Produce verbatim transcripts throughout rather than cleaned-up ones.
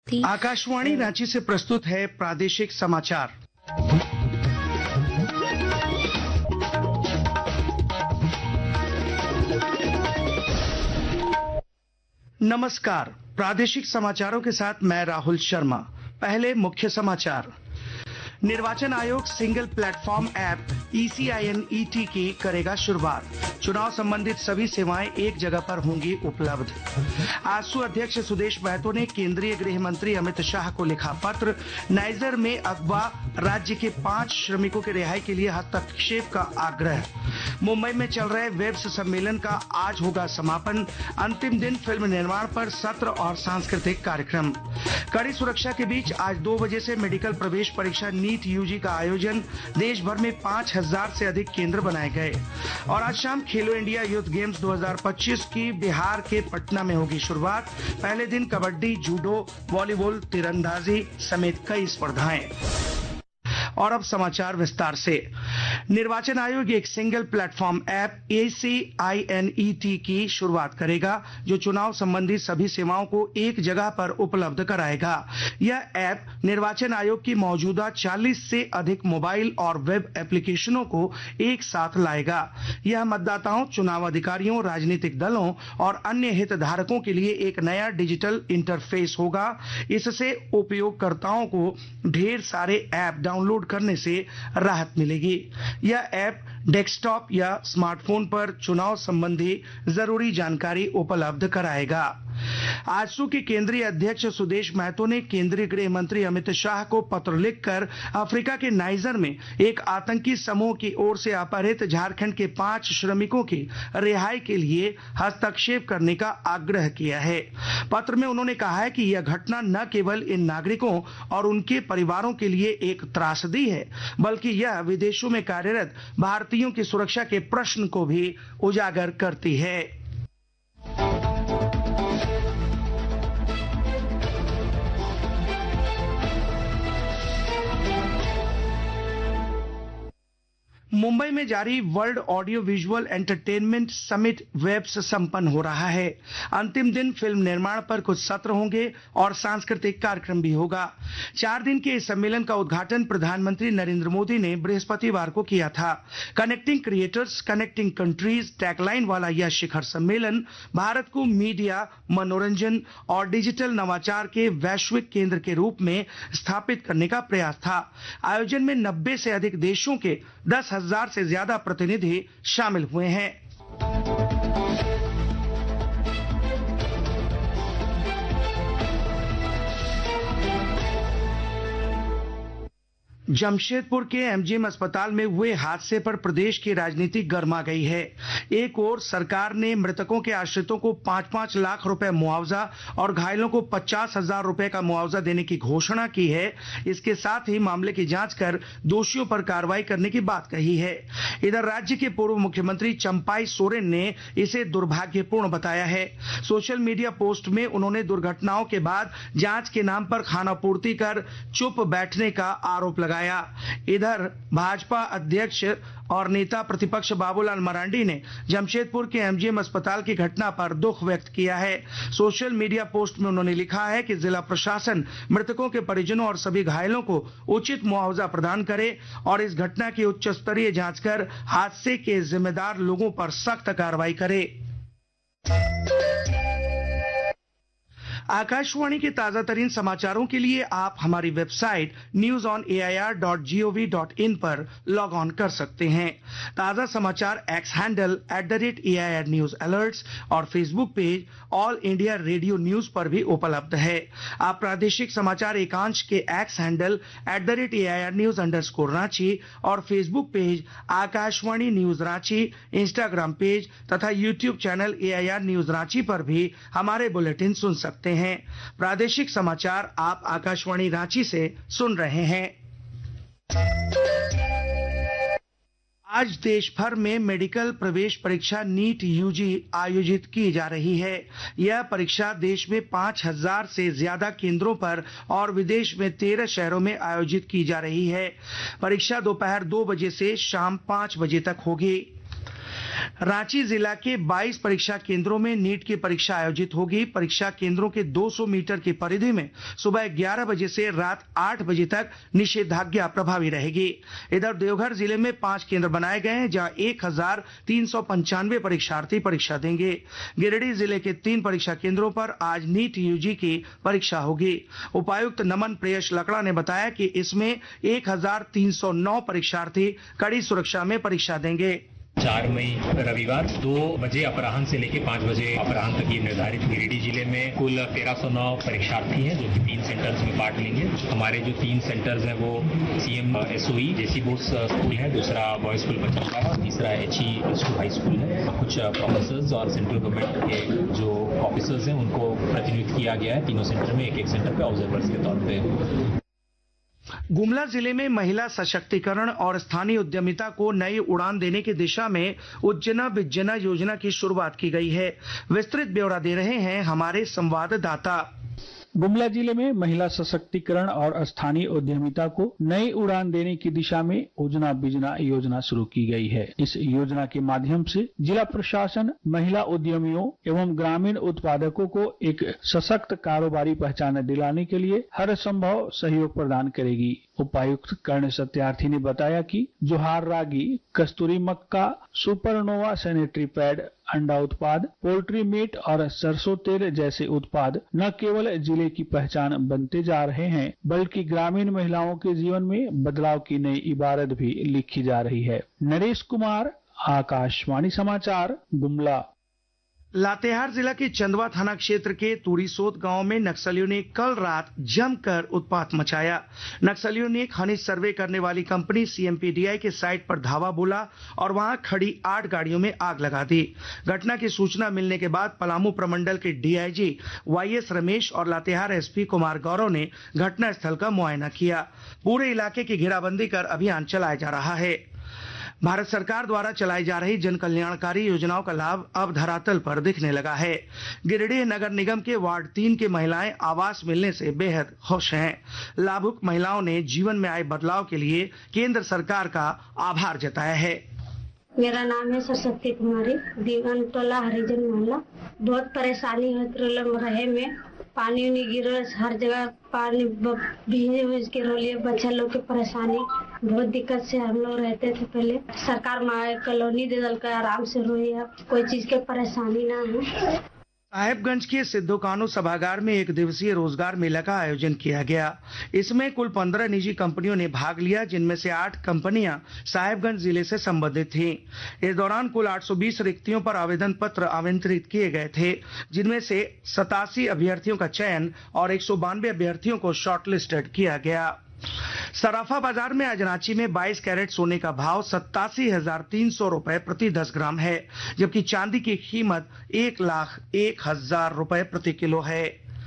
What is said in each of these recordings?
थी। आकाशवाणी रांची से प्रस्तुत है प्रादेशिक समाचार। नमस्कार, प्रादेशिक समाचारों के साथ मैं राहुल शर्मा। पहले मुख्य समाचार। निर्वाचन आयोग single platform app E C I N E T की करेगा शुरुआत। चुनाव संबंधित सभी सेवाएं एक जगह पर होंगी उपलब्ध। आजसू अध्यक्ष सुदेश महतो ने केंद्रीय गृह मंत्री अमित शाह को लिखा पत्र। नाइजर में अगवा राज्य के पांच श्रमिकों के रिहाई के लिए हस्तक्षेप का आग्रह। मुंबई में चल रहे वेब्स सम्मेलन का आज होगा समापन। अंतिम दिन फिल्म निर्माण पर सत्र और सांस्कृतिक कार्यक्रम। कड़ी सुरक्षा के बीच आज दो बजे से मेडिकल प्रवेश परीक्षा नीट यू जी का आयोजन। देश भर में पांच हजार से अधिक केंद्र बनाए गए। और आज शाम खेलो इंडिया यूथ गेम्स दो हज़ार पच्चीस की बिहार के पटना में होगी शुरुआत। पहले दिन कबड्डी, जूडो, वॉलीबॉल, तीरंदाजी समेत कई स्पर्धाएं। और अब समाचार विस्तार से। निर्वाचन आयोग एक single platform app A C I N E T की शुरुआत करेगा, जो चुनाव संबंधी सभी सेवाओं को एक जगह पर उपलब्ध कराएगा। यह ऐप निर्वाचन आयोग की मौजूदा चालीस से अधिक मोबाइल और वेब एप्लीकेशनों को एक साथ लाएगा। यह मतदाताओं, चुनाव अधिकारियों, राजनीतिक दलों और अन्य हितधारकों के लिए एक नया डिजिटल इंटरफेस होगा। इससे उपयोगकर्ताओं को ढेर सारे ऐप डाउनलोड करने से राहत मिलेगी। यह ऐप डेस्कटॉप या स्मार्टफोन पर चुनाव संबंधी जरूरी जानकारी उपलब्ध कराएगा। आजसू के केंद्रीय अध्यक्ष सुदेश महतो ने केंद्रीय गृह मंत्री अमित शाह को पत्र लिखकर अफ्रीका के नाइजर में एक आतंकी समूह की ओर से अपहृत झारखंड के पांच श्रमिकों की रिहाई के लिए हस्तक्षेप करने का आग्रह किया है। पत्र में उन्होंने कहा है कि यह घटना न केवल इन नागरिकों और उनके परिवारों के लिए एक त्रासदी है, बल्कि यह विदेशों में कार्यरत भारतीयों की सुरक्षा के प्रश्न को भी उजागर करती है। मुंबई में जारी world audio visual entertainment summit WAVES संपन्न हो रहा है। अंतिम दिन फिल्म निर्माण पर कुछ सत्र होंगे और सांस्कृतिक कार्यक्रम भी होगा। चार दिन के इस सम्मेलन का उद्घाटन प्रधानमंत्री नरेंद्र मोदी ने बृहस्पतिवार को किया था। Connecting creators, connecting countries tagline वाला यह शिखर सम्मेलन भारत को मीडिया, मनोरंजन और डिजिटल नवाचार के वैश्विक केंद्र के रूप में स्थापित करने का प्रयास था। आयोजन में नब्बे से अधिक देशों के दस हजार से ज्यादा प्रतिनिधि शामिल हुए हैं। जमशेदपुर के एम जी एम अस्पताल में हुए हादसे पर प्रदेश की राजनीति गर्मा गई है। एक ओर सरकार ने मृतकों के आश्रितों को पांच पांच लाख रुपए मुआवजा और घायलों को पचास हजार रुपए का मुआवजा देने की घोषणा की है। इसके साथ ही मामले की जांच कर दोषियों पर कार्रवाई करने की बात कही है। इधर राज्य के पूर्व मुख्यमंत्री चंपाई सोरेन ने इसे दुर्भाग्यपूर्ण बताया है। सोशल मीडिया पोस्ट में उन्होंने दुर्घटनाओं के बाद जांच के नाम पर खानापूर्ति कर चुप बैठने का आरोप लगाया। इधर भाजपा अध्यक्ष और नेता प्रतिपक्ष बाबूलाल मरांडी ने जमशेदपुर के एम जी एम अस्पताल की घटना पर दुख व्यक्त किया है। सोशल मीडिया पोस्ट में उन्होंने लिखा है कि जिला प्रशासन मृतकों के परिजनों और सभी घायलों को उचित मुआवजा प्रदान करे और इस घटना की उच्च स्तरीय जांच कर हादसे के जिम्मेदार लोगों पर सख्त कार्रवाई करे। आकाशवाणी के ताजा तरीन समाचारों के लिए आप हमारी website news on A I R dot G O V dot in पर लॉग ऑन कर सकते हैं। ताजा समाचार X handle at the rate A I R news alerts और Facebook page All India Radio news पर भी उपलब्ध है। आप प्रादेशिक समाचार एकांश के X handle at the rate A I R news underscore स्कोर रांची और Facebook page Akashvani news Ranchi, Instagram page तथा YouTube channel A I R news Ranchi पर भी हमारे बुलेटिन सुन सकते हैं। प्रादेशिक समाचार आप आकाशवाणी रांची से सुन रहे हैं। आज देश भर में मेडिकल प्रवेश परीक्षा नीट यू जी आयोजित की जा रही है। यह परीक्षा देश में पांच हजार से ज्यादा केंद्रों पर और विदेश में तेरह शहरों में आयोजित की जा रही है। परीक्षा दोपहर दो बजे से शाम पांच बजे तक होगी। रांची जिला के बाईस परीक्षा केंद्रों में नीट की परीक्षा आयोजित होगी। परीक्षा केंद्रों के दो सौ मीटर की परिधि में सुबह ग्यारह बजे से रात आठ बजे तक निषेधाज्ञा प्रभावी रहेगी। इधर देवघर जिले में पांच केंद्र बनाए गए हैं, जहां एक हजार तीन सौ पंचानवे परीक्षार्थी परीक्षा देंगे। गिरिडीह जिले के तीन परीक्षा केंद्रों पर आज नीट यूजी की परीक्षा होगी। उपायुक्त नमन प्रेयस लकड़ा ने बताया कि इसमें एक हजार तीन सौ नौ परीक्षार्थी कड़ी सुरक्षा में परीक्षा देंगे। चार मई रविवार दो बजे अपराह्न से लेकर पाँच बजे अपराह्न तक ये निर्धारित गिरिडीह जिले में कुल तेरह सौ नौ परीक्षार्थी हैं जो कि तीन सेंटर्स में पार्ट लेंगे। हमारे जो तीन सेंटर्स हैं वो CM SOE JC Bose school है, दूसरा बॉयज स्कूल बच्चा और तीसरा एचई हाई स्कूल है। कुछ प्रोफेसर्स और सेंट्रल गवर्नमेंट के जो ऑफिसर्स हैं उनको प्रतिनियुक्त किया गया है तीनों सेंटर में, एक एक सेंटर पे ऑब्जर्वर्स के तौर पे। गुमला जिले में महिला सशक्तिकरण और स्थानीय उद्यमिता को नई उड़ान देने की दिशा में उज्जना बिज्जना योजना की शुरुआत की गई है। विस्तृत ब्यौरा दे रहे हैं हमारे संवाददाता। गुमला जिले में महिला सशक्तिकरण और स्थानीय उद्यमिता को नई उड़ान देने की दिशा में उजना बिजना योजना शुरू की गई है। इस योजना के माध्यम से जिला प्रशासन महिला उद्यमियों एवं ग्रामीण उत्पादकों को एक सशक्त कारोबारी पहचान दिलाने के लिए हर संभव सहयोग प्रदान करेगी। उपायुक्त कर्ण सत्यार्थी ने बताया कि जोहार रागी, कस्तूरी मक्का, सुपरनोवा सैनिटरी पैड, अंडा उत्पाद, पोल्ट्री मीट और सरसों तेल जैसे उत्पाद न केवल जिले की पहचान बनते जा रहे हैं, बल्कि ग्रामीण महिलाओं के जीवन में बदलाव की नई इबारत भी लिखी जा रही है। नरेश कुमार, आकाशवाणी समाचार, गुमला। लातेहार जिला के चंदवा थाना क्षेत्र के तुरीसोत गांव में नक्सलियों ने कल रात जमकर उत्पात मचाया। नक्सलियों ने खनिज सर्वे करने वाली कंपनी सीएमपीडीआई के साइट पर धावा बोला और वहां खड़ी आठ गाड़ियों में आग लगा दी। घटना की सूचना मिलने के बाद पलामू प्रमंडल के डीआईजी वाईएस रमेश और लातेहार एसपी कुमार गौरव ने घटनास्थल का मुआयना किया। पूरे इलाके की घेराबंदी कर अभियान चलाया जा रहा है। भारत सरकार द्वारा चलाई जा रही जन कल्याणकारी योजनाओं का लाभ अब धरातल पर दिखने लगा है। गिरिडीह नगर निगम के वार्ड तीन की महिलाएं आवास मिलने से बेहद खुश हैं। लाभुक महिलाओं ने जीवन में आए बदलाव के लिए केंद्र सरकार का आभार जताया है। मेरा नाम है सरस्वती कुमारी, दीवान टोला हरिजन मोहल्ला। बहुत परेशानी होते रहे में, पानी उनी गिरो हर जगह, पानी भीगे हुए के रोलिए बच्चा लोग के परेशानी बहुत दिक्कत से हम लोग रहते थे। पहले सरकार माए कॉलोनी दे दल का आराम से रोई, अब कोई चीज के परेशानी ना है। साहेबगंज के सिद्धो कानू सभागार में एक दिवसीय रोजगार मेला का आयोजन किया गया। इसमें कुल पंद्रह निजी कंपनियों ने भाग लिया, जिनमें से आठ कंपनियां साहेबगंज जिले से संबंधित थीं। इस दौरान कुल आठ सौ बीस रिक्तियों पर आवेदन पत्र आमंत्रित किए गए थे, जिनमें से सतासी अभ्यर्थियों का चयन और एक सौ बानवे अभ्यर्थियों को शॉर्टलिस्टेड किया गया। सराफा बाजार में आज रांची में बाईस कैरेट सोने का भाव सत्तासी हजार तीन सौ रुपए प्रति दस ग्राम है, जबकि चांदी की कीमत एक लाख एक हजार रुपए प्रति किलो है।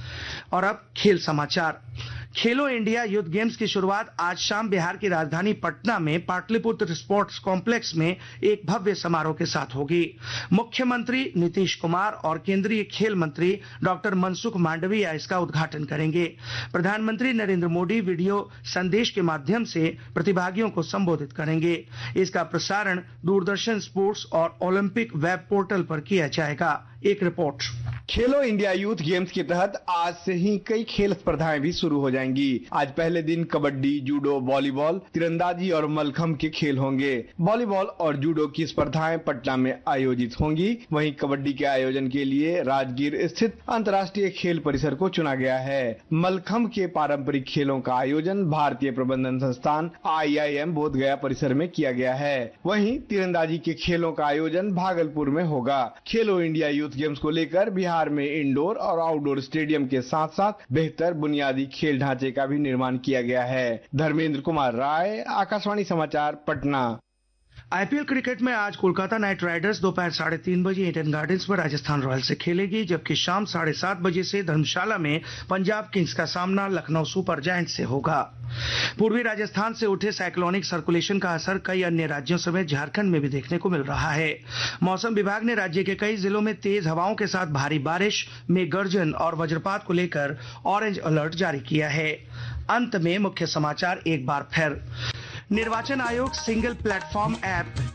और अब खेल समाचार। खेलो इंडिया यूथ गेम्स की शुरुआत आज शाम बिहार की राजधानी पटना में पाटलिपुत्र स्पोर्ट्स कॉम्प्लेक्स में एक भव्य समारोह के साथ होगी। मुख्यमंत्री नीतीश कुमार और केंद्रीय खेल मंत्री डॉक्टर मनसुख मांडविया इसका उद्घाटन करेंगे। प्रधानमंत्री नरेंद्र मोदी वीडियो संदेश के माध्यम से प्रतिभागियों को संबोधित करेंगे। इसका प्रसारण दूरदर्शन स्पोर्ट्स और ओलंपिक वेब पोर्टल पर किया जाएगा। एक रिपोर्ट। खेलो इंडिया यूथ गेम्स के तहत आज से ही कई खेल स्पर्धाएं भी शुरू हो जाएंगी। आज पहले दिन कबड्डी, जूडो, वॉलीबॉल, तीरंदाजी और मलखम्ब के खेल होंगे। वॉलीबॉल और जूडो की स्पर्धाएं पटना में आयोजित होंगी। वहीं कबड्डी के आयोजन के लिए राजगीर स्थित अंतर्राष्ट्रीय खेल परिसर को चुना गया है। मलखम्ब के पारंपरिक खेलों का आयोजन भारतीय प्रबंधन संस्थान आई आई एम बोधगया परिसर में किया गया है। वहीं तीरंदाजी के खेलों का आयोजन भागलपुर में होगा। खेलो इंडिया यूथ गेम्स को लेकर बिहार में इंडोर और आउटडोर स्टेडियम के साथ साथ बेहतर बुनियादी खेल ढांचे का भी निर्माण किया गया है। धर्मेंद्र कुमार राय, आकाशवाणी समाचार, पटना। आईपीएल क्रिकेट में आज कोलकाता नाइट राइडर्स दोपहर साढ़े तीन बजे ईडन गार्डन्स में राजस्थान रॉयल्स से खेलेगी, जबकि शाम साढ़े सात बजे से धर्मशाला में पंजाब किंग्स का सामना लखनऊ सुपर जायंट्स से होगा। पूर्वी राजस्थान से उठे साइक्लोनिक सर्कुलेशन का असर कई अन्य राज्यों समेत झारखंड में भी देखने को मिल रहा है। मौसम विभाग ने राज्य के कई जिलों में तेज हवाओं के साथ भारी बारिश, मेघ गर्जन और वज्रपात को लेकर ऑरेंज अलर्ट जारी किया है। अंत में मुख्य समाचार एक बार फिर। निर्वाचन आयोग single platform app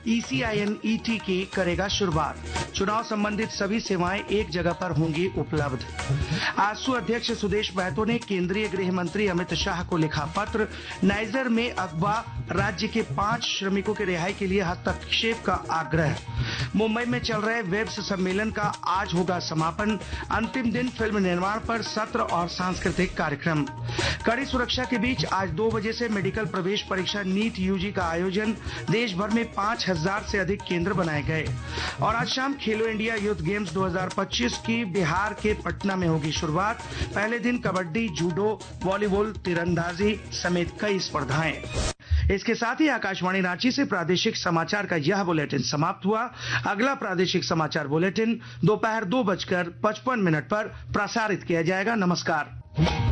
E C I N E T की करेगा शुरुआत। चुनाव संबंधित सभी सेवाएं एक जगह पर होंगी उपलब्ध। आजसू अध्यक्ष सुदेश महतो ने केंद्रीय गृह मंत्री अमित शाह को लिखा पत्र। नाइजर में अगवा राज्य के पांच श्रमिकों के रिहाई के लिए हस्तक्षेप का आग्रह। मुंबई में चल रहे वेब्स सम्मेलन का आज होगा समापन। अंतिम दिन फिल्म निर्माण पर सत्र और सांस्कृतिक कार्यक्रम। कड़ी सुरक्षा के बीच आज दो बजे से मेडिकल प्रवेश परीक्षा नीट यू जी का आयोजन। देश भर में पांच हजार से अधिक केंद्र बनाए गए। और आज शाम खेलो इंडिया यूथ गेम्स दो हज़ार पच्चीस की बिहार के पटना में होगी शुरुआत। पहले दिन कबड्डी, जूडो, वॉलीबॉल, तीरंदाजी समेत कई स्पर्धाएं। इसके साथ ही आकाशवाणी रांची से प्रादेशिक समाचार का यह बुलेटिन समाप्त हुआ। अगला प्रादेशिक समाचार बुलेटिन दोपहर दो बजकर पचपन मिनट पर प्रसारित किया जाएगा। नमस्कार।